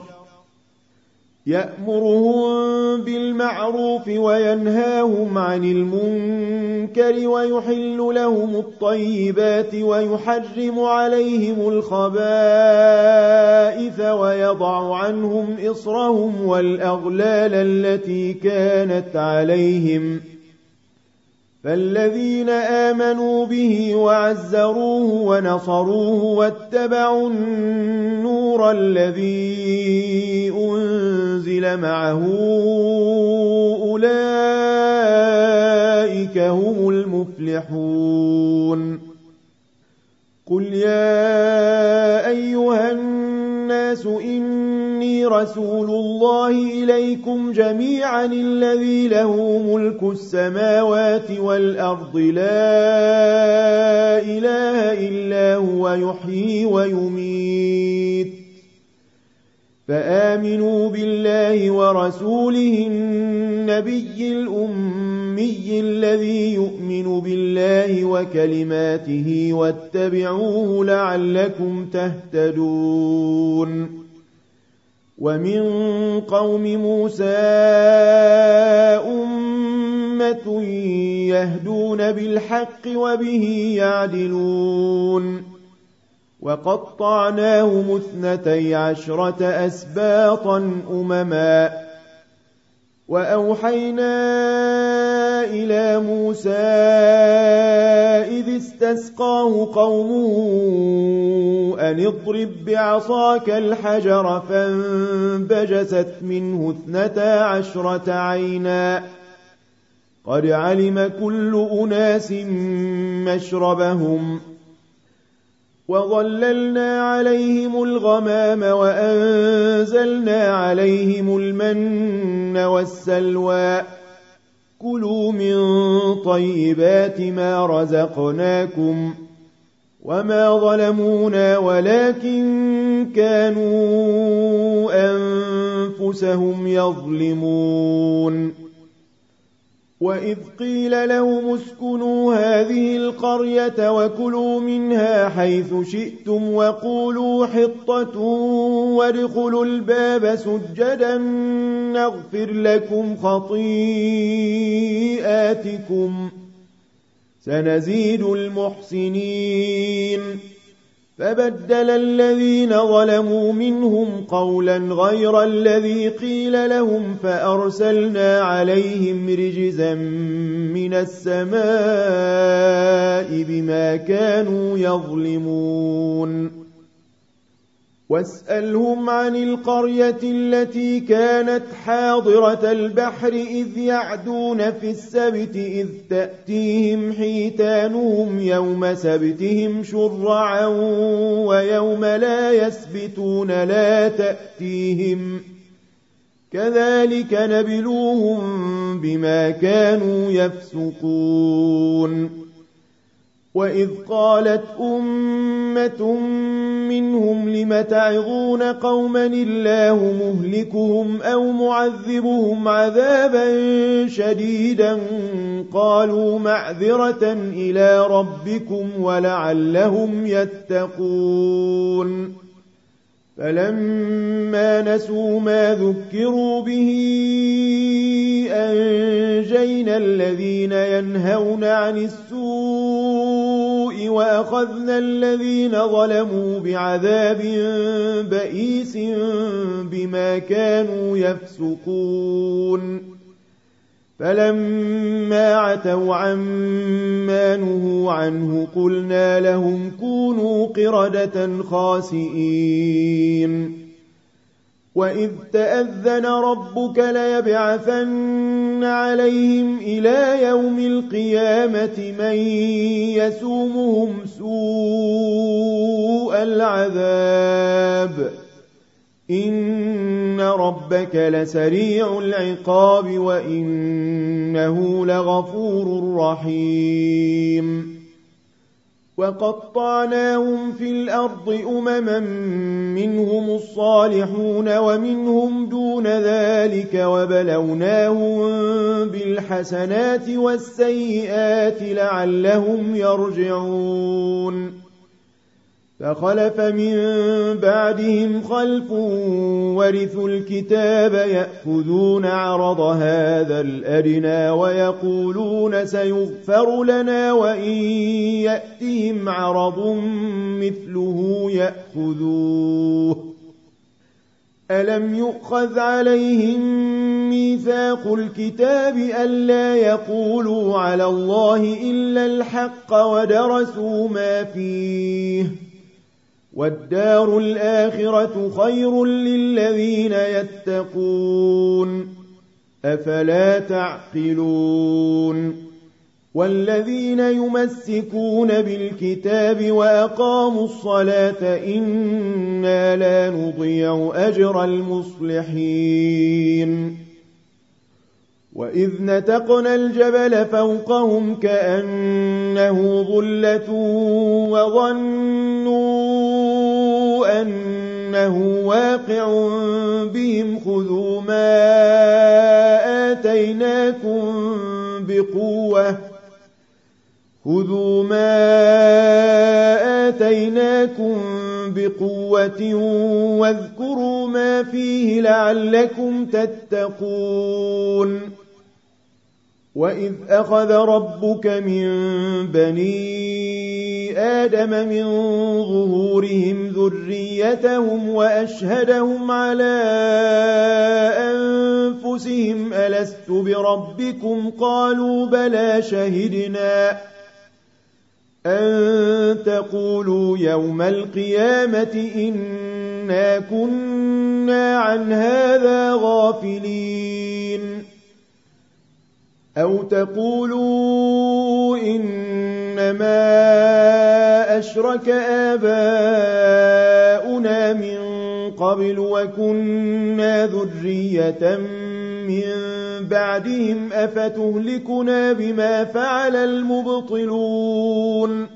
يأمرهم بالمعروف وينهاهم عن المنكر ويحل لهم الطيبات ويحرم عليهم الخبائث ويضع عنهم إصرهم والأغلال التي كانت عليهم فالذين آمنوا به وعزروه ونصروه واتبعوا النور الذي أنزل معه أولئك هم المفلحون قل يا أيها الناس الناس إني رسول الله إليكم جميعا الذي له ملك السماوات والأرض لا إله إلا هو يحيي ويميت فآمنوا بالله ورسوله النبي الأمي الذي يؤمن بالله وكلماته واتبعوه لعلكم تهتدون ومن قوم موسى أمة يهدون بالحق وبه يعدلون وقطعناهم اثنتي عشرة أسباطا أمما وأوحينا إلى موسى إذ استسقاه قومه أن اضرب بعصاك الحجر فانبجست منه اثنتا عشرة عينا قد علم كل أناس مشربهم وظللنا عليهم الغمام وأنزلنا عليهم المن والسلوى كلوا من طيبات ما رزقناكم وما ظلمونا ولكن كانوا أنفسهم يظلمون وإذ قيل لهم اسكنوا هذه القرية وكلوا منها حيث شئتم وقولوا حطة وادخلوا الباب سجدا نغفر لكم خطيئاتكم سنزيد المحسنين فبدل الذين ظلموا منهم قولا غير الذي قيل لهم فأرسلنا عليهم رجزا من السماء بما كانوا يظلمون واسألهم عن القرية التي كانت حاضرة البحر إذ يعدون في السبت إذ تأتيهم حيتانهم يوم سبتهم شرعا ويوم لا يسبتون لا تأتيهم كذلك نبلوهم بما كانوا يفسقون وإذ قالت أمة منهم لم تعظون قوما الله مهلكهم أو معذبهم عذابا شديدا قالوا معذرة إلى ربكم ولعلهم يتقون فلما نسوا ما ذكروا به أنجينا الذين ينهون عن السوء وأخذنا الذين ظلموا بعذاب بئيس بما كانوا يفسقون فلما عتوا عما نهوا عنه قلنا لهم كونوا قردة خاسئين وإذ تأذن ربك ليبعثن عليهم إلى يوم القيامة من يسومهم سوء العذاب إن ربك لسريع العقاب وإنه لغفور رحيم وقطعناهم في الأرض أمما منهم الصالحون ومنهم دون ذلك وبلوناهم بالحسنات والسيئات لعلهم يرجعون فخلف من بعدهم خلف ورثوا الكتاب يأخذون عرض هذا الأدنى ويقولون سيغفر لنا وإن يأتهم عرض مثله يأخذوه ألم يؤخذ عليهم ميثاق الكتاب ألا يقولوا على الله إلا الحق ودرسوا ما فيه والدار الآخرة خير للذين يتقون أفلا تعقلون والذين يمسكون بالكتاب وأقاموا الصلاة إنا لا نضيع أجر المصلحين وإذ نتقنا الجبل فوقهم كأنه ظلة وظنوا أنه واقع بهم خذوا ما آتيناكم بقوة خذوا ما آتيناكم بقوة واذكروا ما فيه لعلكم تتقون وإذ أخذ ربك من بني آدم من ظهورهم ذريتهم وأشهدهم على أنفسهم ألست بربكم قالوا بلى شهدنا أن تقولوا يوم القيامة إنا كنا عن هذا غافلين أو تقولوا إنما أشرك آباؤنا من قبل وكنا ذرية من بعدهم أفتهلكنا بما فعل المبطلون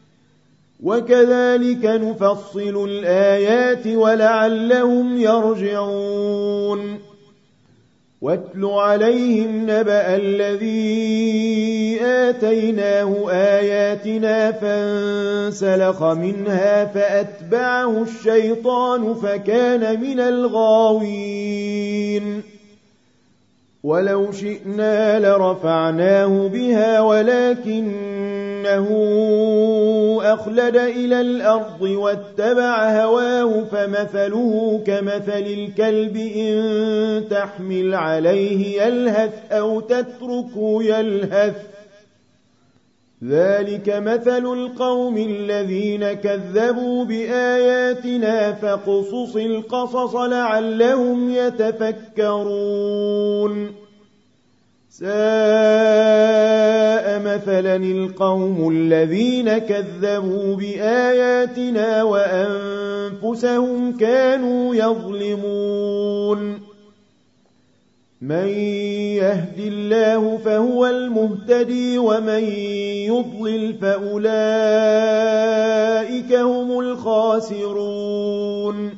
وكذلك نفصل الآيات ولعلهم يرجعون واتل عليهم نبأ الذي آتيناه آياتنا فانسلخ منها فأتبعه الشيطان فكان من الغاوين ولو شئنا لرفعناه بها ولكنه أخلد إلى الأرض واتبع هواه فمثله كمثل الكلب إن تحمل عليه يلهث أو تتركه يلهث ذلك مثل القوم الذين كذبوا بآياتنا فاقصص القصص لعلهم يتفكرون ساء مثلا القوم الذين كذبوا بآياتنا وأنفسهم كانوا يظلمون من يهد الله فهو المهتدي ومن يضلل فأولئك هم الخاسرون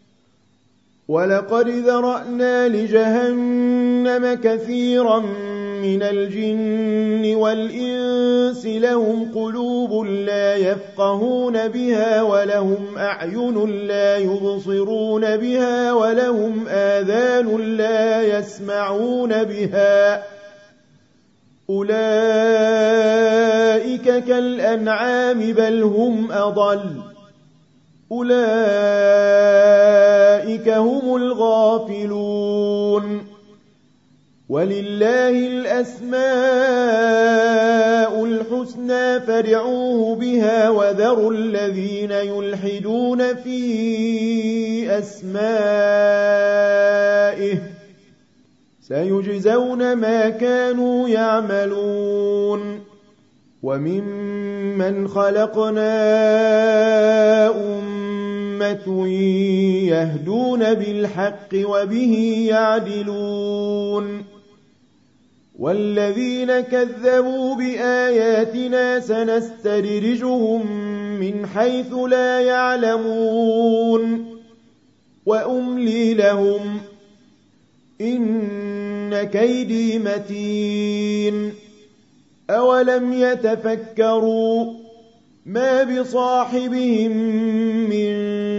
ولقد ذرأنا لجهنم كثيرا من الجن والإنس لهم قلوب لا يفقهون بها ولهم أعين لا يبصرون بها ولهم آذان لا يسمعون بها أولئك كالأنعام بل هم أضل أولئك هم الغافلون ولله الأسماء الحسنى فادعوه بها وذروا الذين يلحدون في أسمائه سيجزون ما كانوا يعملون وممن خلقنا أمة يهدون بالحق وبه يعدلون والذين كذبوا بآياتنا سنستدرجهم من حيث لا يعلمون وأملي لهم إن كيدي متين أولم يتفكروا ما بصاحبهم من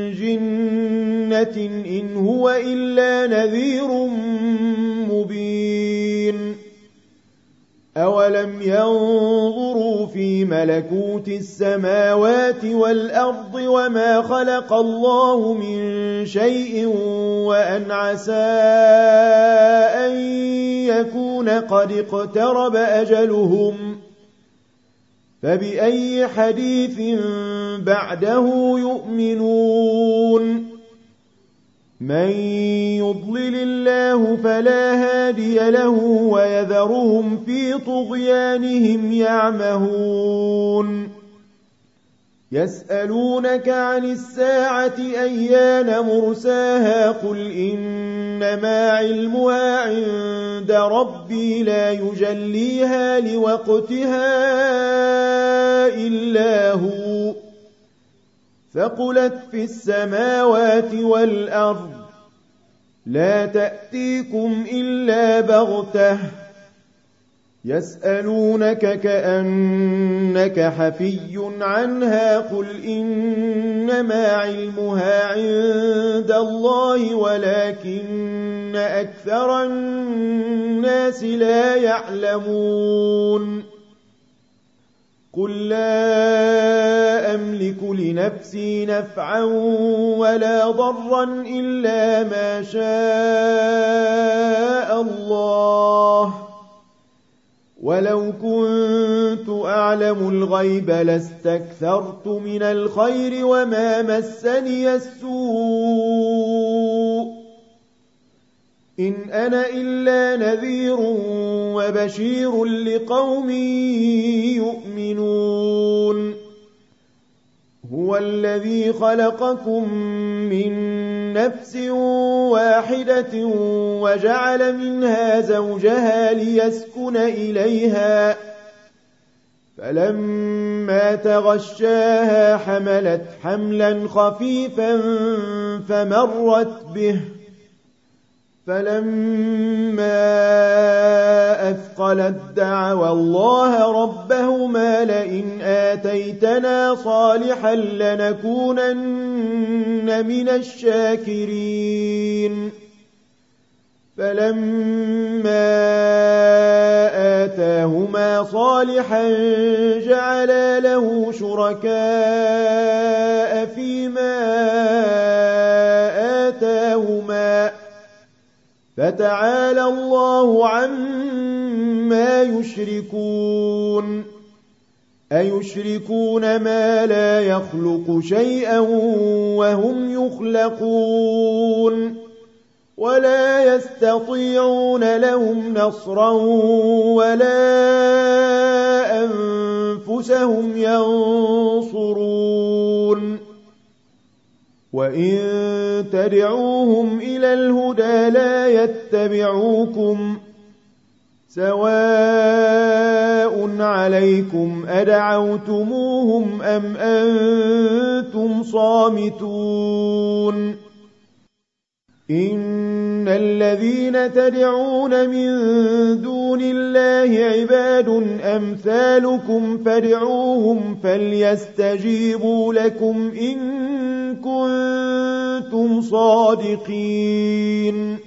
جنة إن هو إلا نذير مبين أولم ينظروا في ملكوت السماوات والأرض وما خلق الله من شيء وأن عسى أن يكون قد اقترب أجلهم فبأي حديث بعده يؤمنون من يضلل الله فلا هادي له ويذرهم في طغيانهم يعمهون يسألونك عن الساعة أيان مرساها قل إنما علمها عند ربي لا يجليها لوقتها إلا هو ثقلت في السماوات والأرض لا تأتيكم إلا بغتة يسألونك كأنك حفي عنها قل إنما علمها عند الله ولكن أكثر الناس لا يعلمون قل لا أملك لنفسي نفعا ولا ضرا إلا ما شاء الله ولو كنت أعلم الغيب لاستكثرت من الخير وما مسني السوء إن أنا إلا نذير وبشير لقوم يؤمنون هو الذي خلقكم من نفس واحدة وجعل منها زوجها ليسكن إليها فلما تغشاها حملت حملا خفيفا فمرت به فلما أثقلت دعوا الله ربهما لئن آتيتنا صالحا لنكونن من الشاكرين فلما آتاهما صالحا جعلا له شركاء فيما آتاهما فتعالى الله عما يشركون أيشركون ما لا يخلق شيئا وهم يخلقون ولا يستطيعون لهم نصرا ولا أنفسهم ينصرون وإن تدعوهم إلى الهدى لا يتبعوكم سواء عليكم أدعوتموهم أم أنتم صامتون إن الذين تدعون من دون الله عباد أمثالكم فادعوهم فليستجيبوا لكم إن كنتم صادقين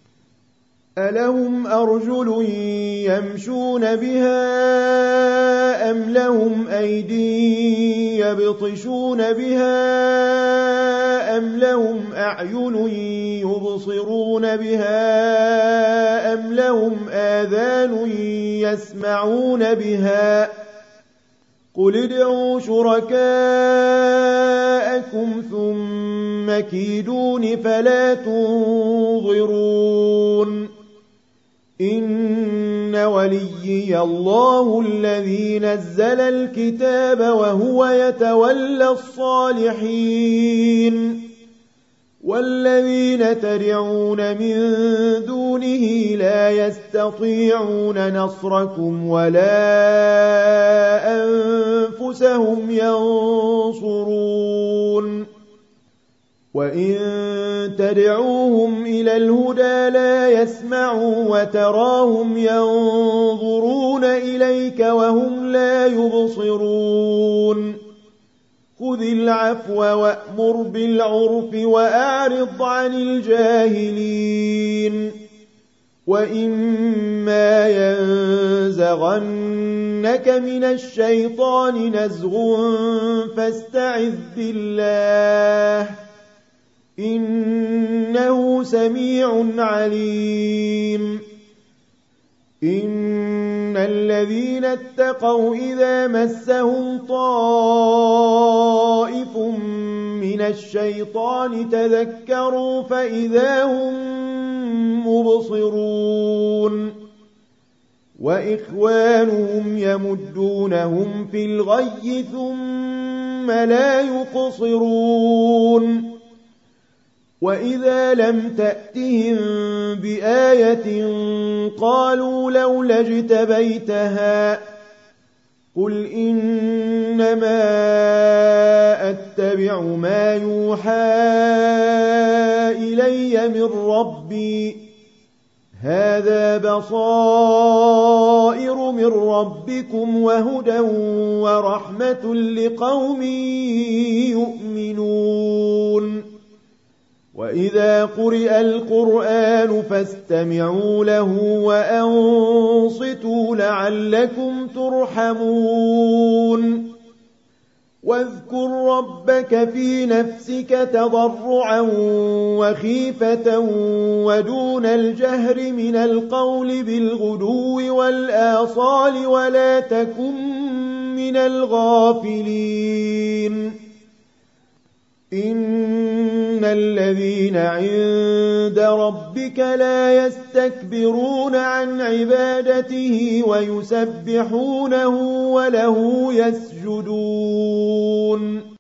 ألهم أرجل يمشون بها أم لهم أيدي يبطشون بها أم لهم أعين يبصرون بها أم لهم آذان يسمعون بها قل ادعوا شركاءكم ثم كيدون فلا تنظرون إن وليي الله الذي نزل الكتاب وهو يتولى الصالحين والذين تدعون من دونه لا يستطيعون نصركم ولا أنفسهم ينصرون وإن تدعوهم إلى الهدى لا يسمعوا وتراهم ينظرون إليك وهم لا يبصرون خذ العفو وأمر بالعرف وأعرض عن الجاهلين وإما ينزغنك من الشيطان نزغ فاستعذ بالله إنه سميع عليم إن الذين اتقوا إذا مسهم طائف من من الشيطان تذكروا فإذا هم مبصرون وإخوانهم يمدونهم في الغي ثم لا يقصرون وإذا لم تأتهم بآية قالوا لولا اجتبيتها قل إنما أتبع ما يوحى إلي من ربي هذا بصائر من ربكم وهدى ورحمة لقوم يؤمنون وإذا قرئ القرآن فاستمعوا له وأنصتوا لعلكم ترحمون واذكر ربك في نفسك تضرعا وخيفة ودون الجهر من القول بالغدو والآصال ولا تكن من الغافلين إن الذين عند ربك لا يستكبرون عن عبادته ويسبحونه وله يسجدون